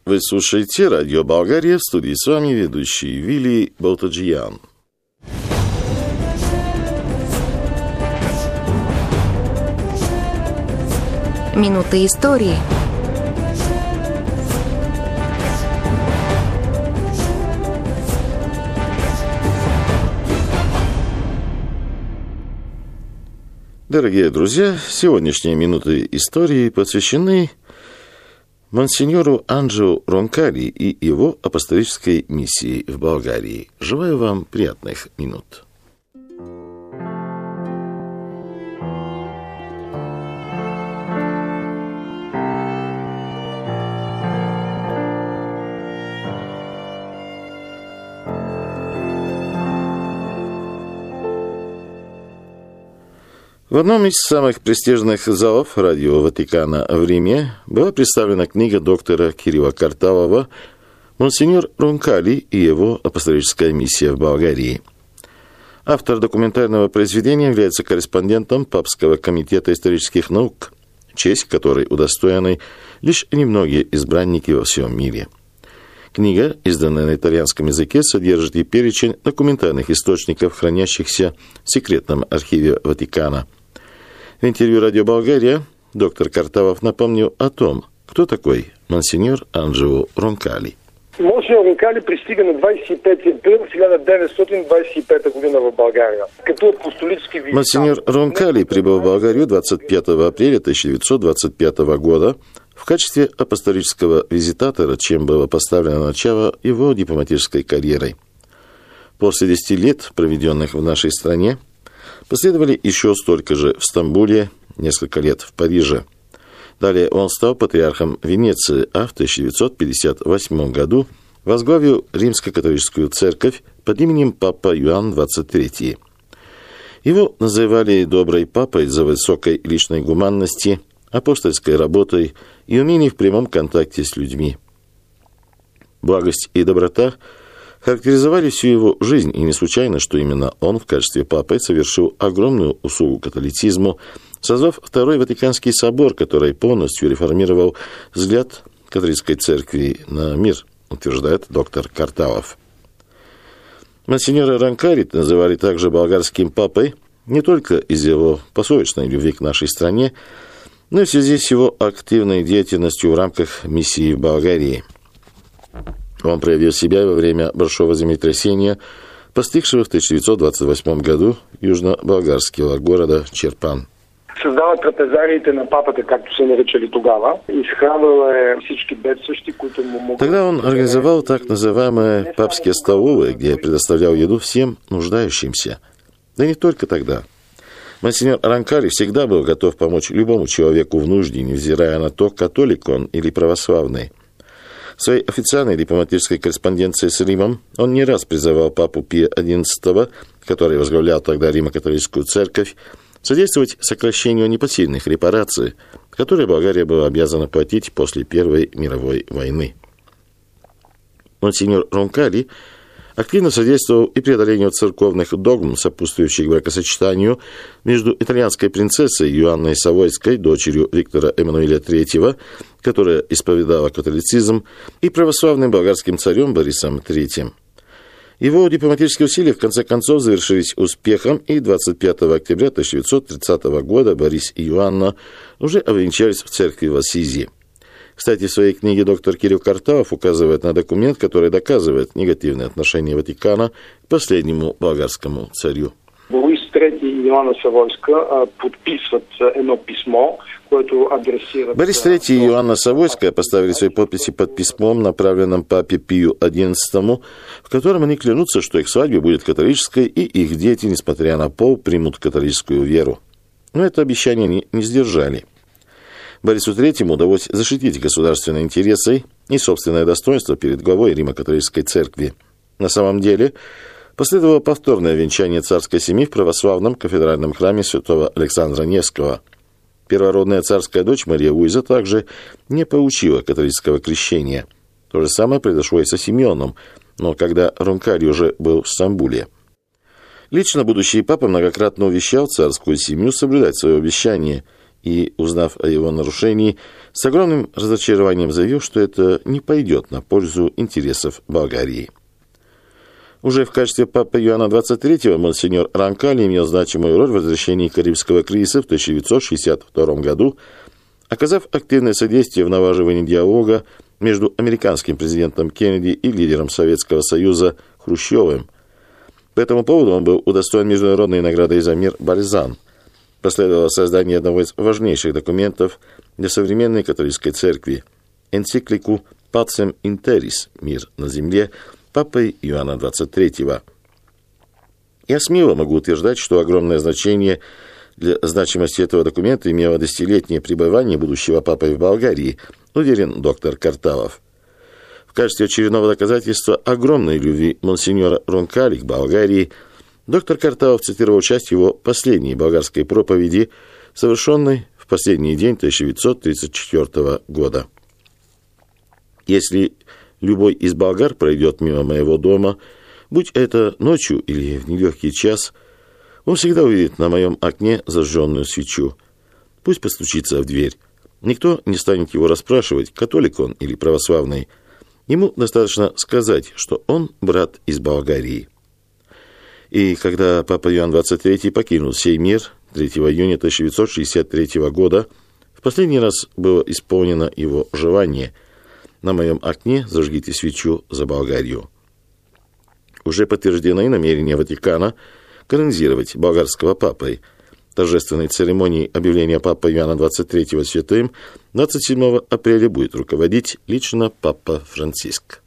Вы слушаете радио «Болгария», в студии с вами ведущий Вили Болтаджиян. Минуты истории. Дорогие друзья, сегодняшние минуты истории посвящены монсеньору Анджеу Ронкали и его апостолической миссии в Болгарии. Желаю вам приятных минут. В одном из самых престижных залов радио Ватикана в Риме была представлена книга доктора Кирилла Картавова «Монсеньор Ронкали и его апостолическая миссия в Болгарии». Автор документального произведения является корреспондентом Папского комитета исторических наук, честь которой удостоены лишь немногие избранники во всем мире. Книга, изданная на итальянском языке, содержит и перечень документальных источников, хранящихся в секретном архиве Ватикана. В интервью «Радио Болгария» доктор Картавов напомнил о том, кто такой монсеньор Анджеу Ронкали. Монсеньор Ронкали пристига на 25 април 1925 година в Болгария. Като апостолический визитант. Монсеньор Ронкали прибыл в Болгарию 25 апреля 1925 года в качестве апостолического визитатора, чем было поставлено начало его дипломатической карьерой. После 10 лет, проведенных в нашей стране, последовали еще столько же в Стамбуле, несколько лет в Париже. Далее он стал патриархом Венеции, а в 1958 году возглавил Римско-католическую церковь под именем Папа Иоанн XXIII. Его называли «доброй папой» за высокой личной гуманности, апостольской работой и умением в прямом контакте с людьми. Благость и доброта характеризовали всю его жизнь, и не случайно, что именно он в качестве папы совершил огромную услугу католицизму, созвав Второй Ватиканский собор, который полностью реформировал взгляд католической церкви на мир, утверждает доктор Картавов. Монсеньора Ронкали называли также болгарским папой не только из его пословичной любви к нашей стране, но и в связи с его активной деятельностью в рамках миссии в Болгарии. Он проявил себя во время большого землетрясения, постигшего в 1928 году южно-болгарского города Черпан. Създава трапезариите на папата, както се наричали тогава, изхранвала всички бедстващи, които му могли. Тогда он организовал так называемые папские столовые, где предоставлял еду всем нуждающимся. Да не только тогда. Монсеньор Ронкали всегда был готов помочь любому человеку в нужде, невзирая на то, католик он или православный. В своей официальной дипломатической корреспонденции с Римом он не раз призывал папу Пия XI, который возглавлял тогда Римо-католическую церковь, содействовать сокращению непосильных репараций, которые Болгария была обязана платить после Первой мировой войны. Монсеньор Ронкали активно содействовал и преодолению церковных догм, сопутствующих бракосочетанию между итальянской принцессой Иоанной Савойской, дочерью Виктора Эммануэля III, которая исповедала католицизм, и православным болгарским царем Борисом III. Его дипломатические усилия в конце концов завершились успехом, и 25 октября 1930 года Борис и Иоанна уже обвенчались в церкви в Ассизи. Кстати, в своей книге доктор Кирилл Картавов указывает на документ, который доказывает негативное отношение Ватикана к последнему болгарскому царю. Борис III и Иоанна Савойска подписывают едно письмо, което адресира... Борис III и Иоанна Савойская поставили свои подписи под письмом, направленным папе Пию XI, в котором они клянутся, что их свадьба будет католической, и их дети, несмотря на пол, примут католическую веру. Но это обещание они не сдержали. Борису III удалось защитить государственные интересы и собственное достоинство перед главой Римо-католической церкви. На самом деле, последовало повторное венчание царской семьи в православном кафедральном храме святого Александра Невского. Первородная царская дочь Мария Луиза также не получила католического крещения. То же самое произошло и со Симеоном, но когда Ронкали уже был в Стамбуле. Лично будущий папа многократно увещал царскую семью соблюдать свое обещание, и, узнав о его нарушении, с огромным разочарованием заявил, что это не пойдет на пользу интересов Болгарии. Уже в качестве папы Иоанна XXIII монсеньор Ронкали имел значимую роль в разрешении Карибского кризиса в 1962 году, оказав активное содействие в налаживании диалога между американским президентом Кеннеди и лидером Советского Союза Хрущевым. По этому поводу он был удостоен международной наградой за мир Бальзан. Последовало создание одного из важнейших документов для современной католической церкви – энциклику «Pacem in Terris» – «Мир на земле» папой Иоанна XXIII. Я смело могу утверждать, что огромное значение для значимости этого документа имело десятилетнее пребывание будущего папы в Болгарии, уверен доктор Картавов. В качестве очередного доказательства огромной любви монсеньора Ронкали к Болгарии доктор Картавов цитировал часть его последней болгарской проповеди, совершенной в последний день 1934 года. «Если любой из болгар пройдет мимо моего дома, будь это ночью или в нелегкий час, он всегда увидит на моем окне зажженную свечу. Пусть постучится в дверь. Никто не станет его расспрашивать, католик он или православный. Ему достаточно сказать, что он брат из Болгарии». И когда папа Иоанн XXIII покинул сей мир 3 июня 1963 года, в последний раз было исполнено его желание: «На моем окне зажгите свечу за Болгарию». Уже подтверждено и намерение Ватикана канонизировать болгарского папой. Торжественной церемонии объявления папы Иоанна XXIII святым 27 апреля будет руководить лично папа Франциск.